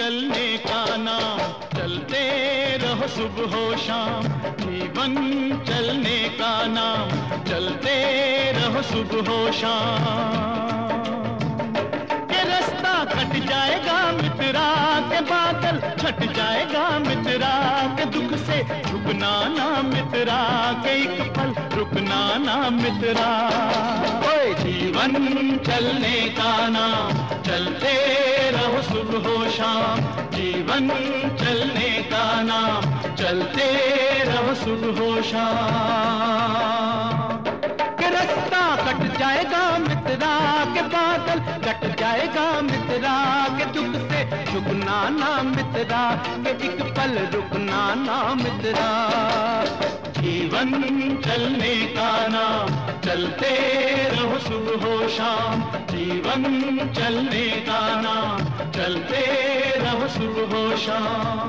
चलने का नाम, चलते रहो सुबह शाम। जीवन चलने का नाम, चलते रहो सुबह शाम। के रास्ता कट जाएगा मित्रा, के बादल छट जाएगा मित्रा, के दुख से झुकना ना मित्रा, के एक पल रुकना ना मित्रा। ओए जीवन चलने का नाम, चलते रहो सुबह शाम। जीवन चलने का नाम, चलते रहो सुबह शाम। के रास्ता कट जाएगा मित्रा, के बादल कट जाएगा मित्रा, के दुख से झुकना ना मित्रा, के एक पल रुकना ना मित्रा। जीवन चलने का नाम, चलते रहो सुबह शाम। जीवन चलने का नाम, चलते रहो सुबह शाम।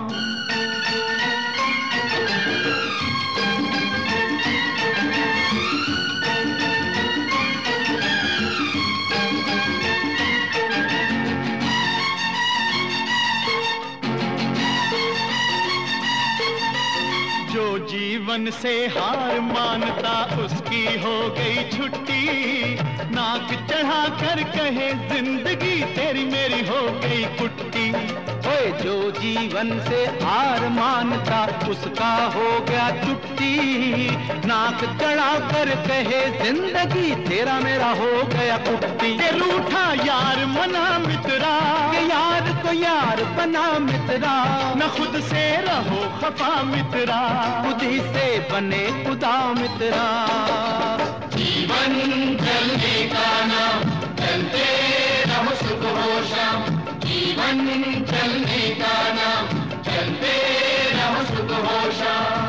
जो जीवन से हार मानता उसकी हो गई छुट्टी, नाक चढ़ा कर कहे जिंदगी तेरी मेरी हो गई कुट्टी। ओए जो जीवन से हार मानता उसका हो गया छुट्टी, नाक चढ़ा कर कहे जिंदगी तेरा मेरा हो गया कुट्टी। के रूठा यार मना मित्रा, के यार को यार बना मित्रा, न खुद से रहो खफा मित्रा, खुद ही से बने खुदा मित्रा। जीवन चलने का नाम, चलते रहो सुबह शाम। जीवन चलने का नाम, चलते रहो सुबह शाम।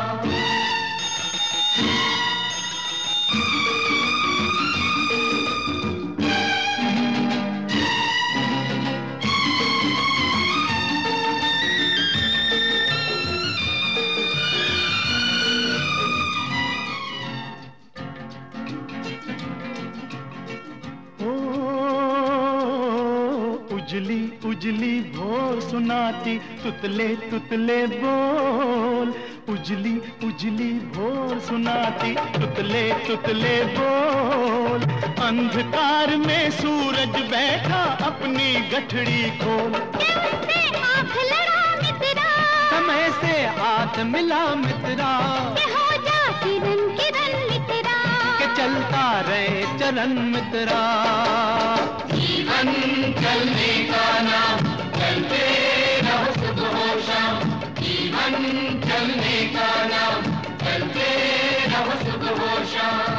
उजली उजली भोर सुनाती तुतले तुतले बोल। उजली उजली भोर सुनाती तुतले तुतले बोल। अंधकार में सूरज बैठा अपनी गठड़ी खोल। से आँख लड़ा मित्रा, समय से हाथ मिला मित्रा, के हो जा किरण किरण मित्रा, के चलता रहे चरण मित्रा। जीवन चलने का नाम, चलते रहो सुबह शाम। जीवन चलने का नाम, चलते रहो सुबह शाम।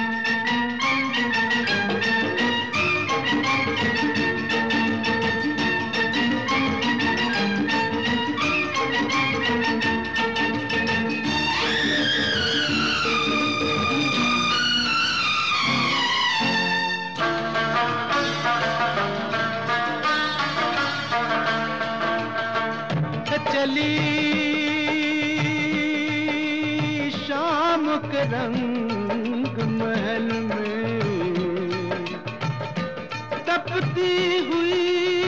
चली शाम के रंग महल में, तपती हुई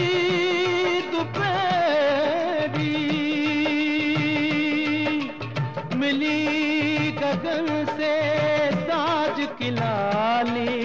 दोपहरी, मिली गगन से साज की लाली,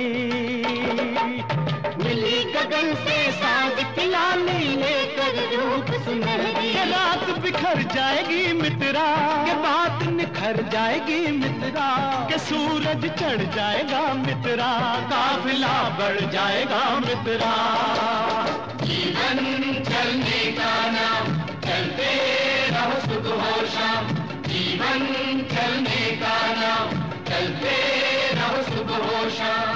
मिली गगन से साज की लाली, लेकर रूप सुनहरी। रात बिखर जाएगी मित्रा, के बात निखर जाएगी मित्रा, के सूरज चढ़ जाएगा मित्रा, काफिला बढ़ जाएगा मित्रा। जीवन चलने का नाम, चलते रहो सुबह शाम। जीवन चलने का नाम, चलते रहो सुबह शाम।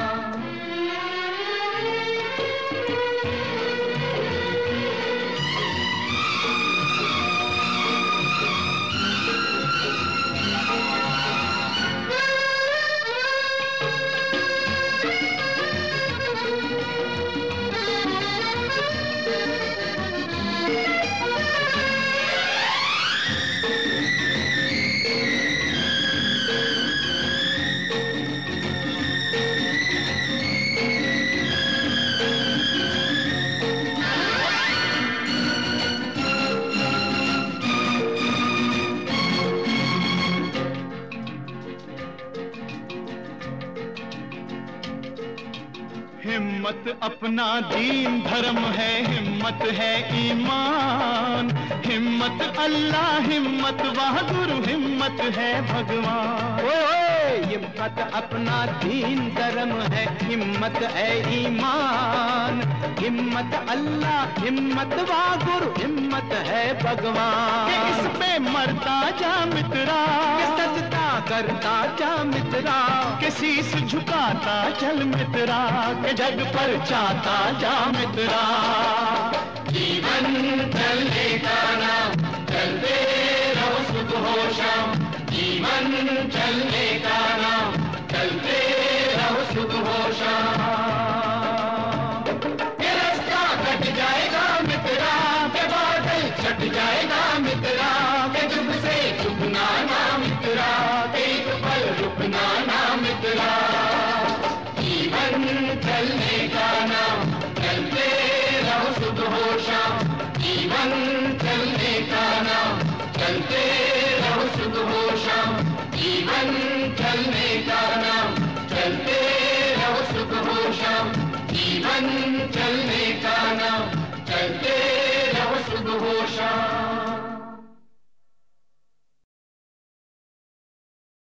हिम्मत अपना दीन धर्म है, हिम्मत है ईमान। हिम्मत अल्लाह, हिम्मत बहादुर, हिम्मत है भगवान। ओए हिम्मत अपना दीन धर्म है, हिम्मत है ईमान। हिम्मत अल्लाह, हिम्मत बहादुर, हिम्मत है भगवान। कि इस पे मरता जा मित्रा, कि सजदा करता जा मित्रा, कि शीस झुकाता चल मित्रा, के जग पर चाहता जा मित्रा। जीवन चलने का नाम, चलते रहो सुबह हो शाम। जीवन चलने का नाम,